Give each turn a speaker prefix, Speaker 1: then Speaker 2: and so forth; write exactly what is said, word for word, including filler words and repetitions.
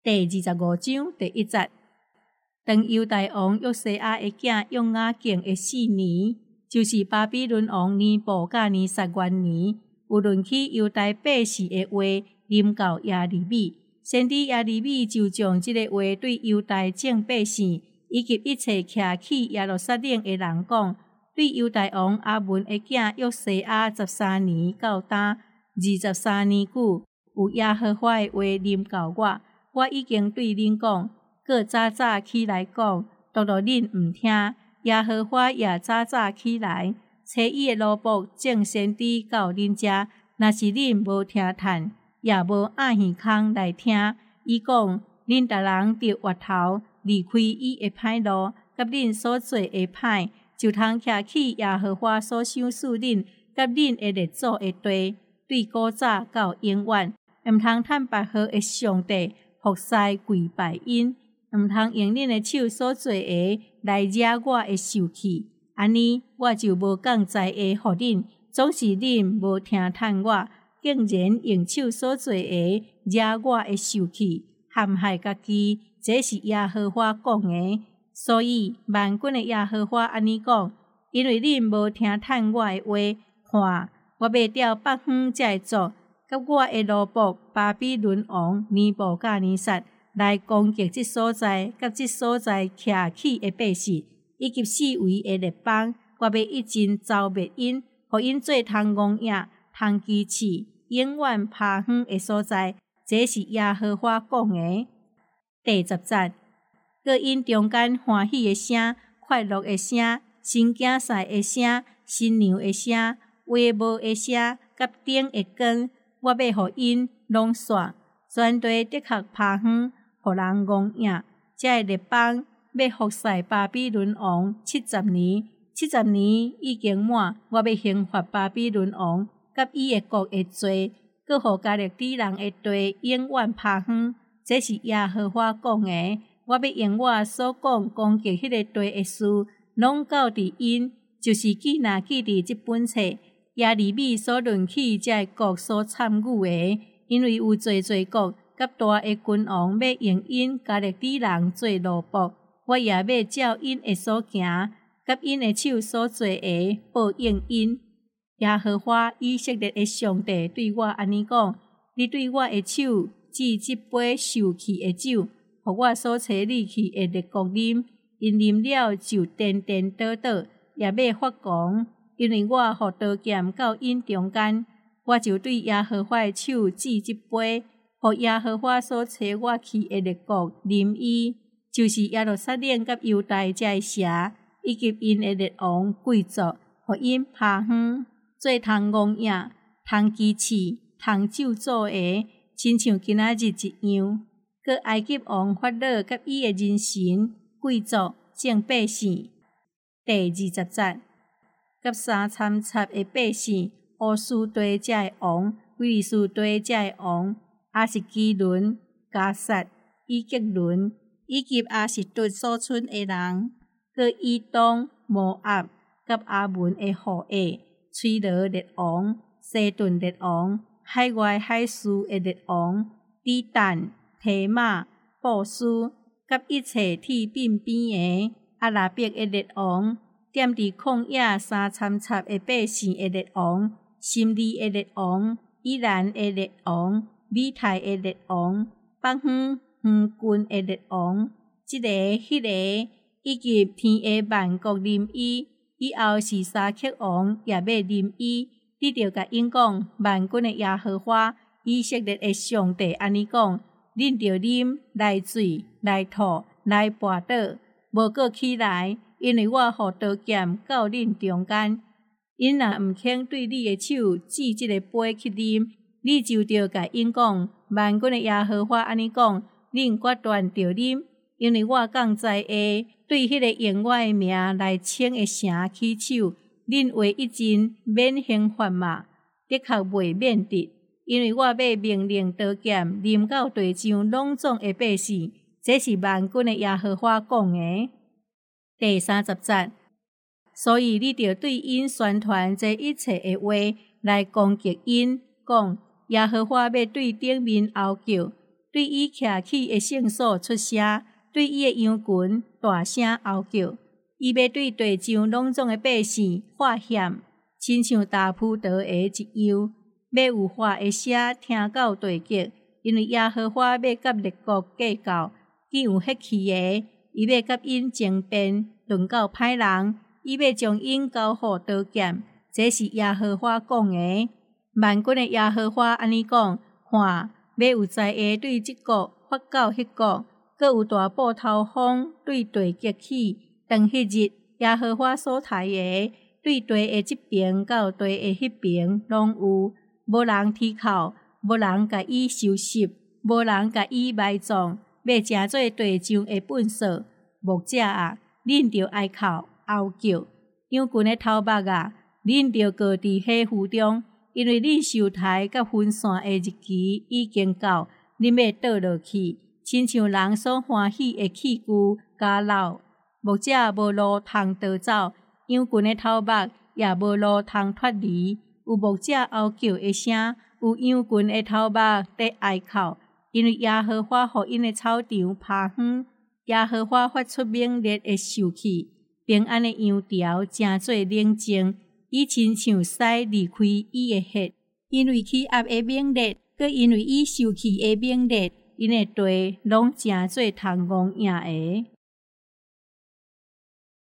Speaker 1: 第二十五章第一节，当犹大王约西亚的囝约雅敬的四年，就是巴比伦王尼布甲尼撒元年，有论起犹大百姓的话，临到耶利米，先知耶利米就将这个话对犹大众百姓以及一切徛起耶路撒冷的人讲。对犹大王阿文的囝约西亚十三年到今二十三年久，有耶和华的话临到我。我已经对恁讲，搁早早起来讲，独独恁毋听。耶和华也早早起来，找伊的奴仆正先知到恁遮。若是恁无听叹，也无按耳孔来听，伊讲，恁逐人着回头离开伊的歹路，甲恁所做的歹，就通徛起耶和华所赏赐恁甲恁的列祖的地，对古早到永远，毋通趁别号的上帝。服侍跪拜因，毋通用恁的手所做的来惹我的受气。安尼，我就无降灾的互恁。总是恁无听叹我，竟然用手所做的惹我的受气，陷害家己。这是耶和华讲的。所以万军的耶和华安尼讲：因为恁无听叹我的话，看我要调北方才会做。甲我的奴仆巴比伦王尼布甲尼撒来攻击这所在，甲这所在徛起的百姓，以及四围的列邦，我要一尽消灭因，互因做通戆影、通支持、永远趴远的所在。这是耶和华讲的。第十节，各因中间欢喜的声、快乐的声、新囝婿的声、新娘的声、话帽的声、甲顶的光。我要互因拢煞，全地的确趴远，互人戆影。这个列邦要服侍巴比伦王七十年，七十年已经满，我要刑罚巴比伦王，甲伊的国的罪，搁互加勒底人的地永远趴远。这是耶和华讲的。我要用我所讲攻击迄个地的事，拢交伫因，就是记若记伫这本册。耶利米所论起这国所参与的，因为有侪侪国甲大的君王要用因加勒底人做奴仆，我也要照因的所行，甲因的手所做的报应因。耶和华以色列的上帝对我安尼讲：你对我的手指这杯受气的酒，互我所找你去的列国啉，因啉了就颠颠倒倒，也要发狂。因为我互刀剑到因中间，我就对耶和华的手指这杯，互耶和华所找我去的列国啉伊，就是耶路撒冷甲犹大这些城，以及因的列王贵族，互因趴远，做通戆影、通支持、通咒诅的，亲像今仔日一样。搁埃及王法老甲伊的人臣、贵族、众百姓。第二十节。甲三参插的百姓，乌斯地这的王，威利斯地这的王，阿什基伦、加萨、以吉伦，以及阿什顿所村的人，搁以东、摩押、甲阿门的后裔，吹罗列王、西顿列王，海外海斯的列王，底但、提马、布斯，甲一切铁柄边的阿拉伯的列王。踮伫旷野三参插的百姓的列王，心利的列王，以兰的列王，米泰的列王，北方远郡的列王，即、這个、迄、那个，以及天下萬國啉伊，以後是沙克王也要啉伊。你着甲因講，萬軍的耶和華，以色列的上帝安尼講：恁着啉來水，來吐，來跋倒，無過起來。因为我互刀劍到恁中间，因若毋肯对你的手指即个杯去啉，你就着甲因讲：万军的耶和华安尼讲，恁决断着啉，因为我降在下对迄个用我的名来称的城起手，恁话一尽免刑罚嘛，的确袂免得，因为我要命令刀剑临到地上拢总的百姓，这是万军的耶和华讲的。第三十节，所以你着对因宣传这一切的话来攻击因，讲耶和华要对顶面吼叫， 对伊徛起的圣所出声，对伊的羊群大声吼叫。伊要对地上拢总的百姓发险，亲像大葡萄的一样，要有话的声听到地极。因为耶和华要甲列国计较，既有血气的，伊要甲因争辩，论到歹人，伊要将因交互刀剑。这是耶和华讲的。万军的耶和华安尼讲：看，要有灾厄对即国发到迄国，阁有大暴头风对地激起。当迄日，耶和华所杀的，对地的即边到地的迄边，拢有无人剔口，无人甲伊收拾，无人甲伊埋葬，要成做地上的粪扫。牧者啊，恁着哀哭嚎叫；羊群的头目啊，恁着高伫火湖中，因为恁受台甲分散的日期已经到，恁要倒落去，亲像人所欢喜的器具加老。牧者无路通逃走，羊群的头目也无路通脱离。有牧者嚎叫的声，有羊群的头目在哀哭，因为耶和华互因的草场趴远，耶和华发出猛烈的受气，平安的羊条诚做冷静，伊亲像狮离开伊的血，因为气压的猛烈，佮因为伊受气的猛烈，因的地拢诚做通戆赢的。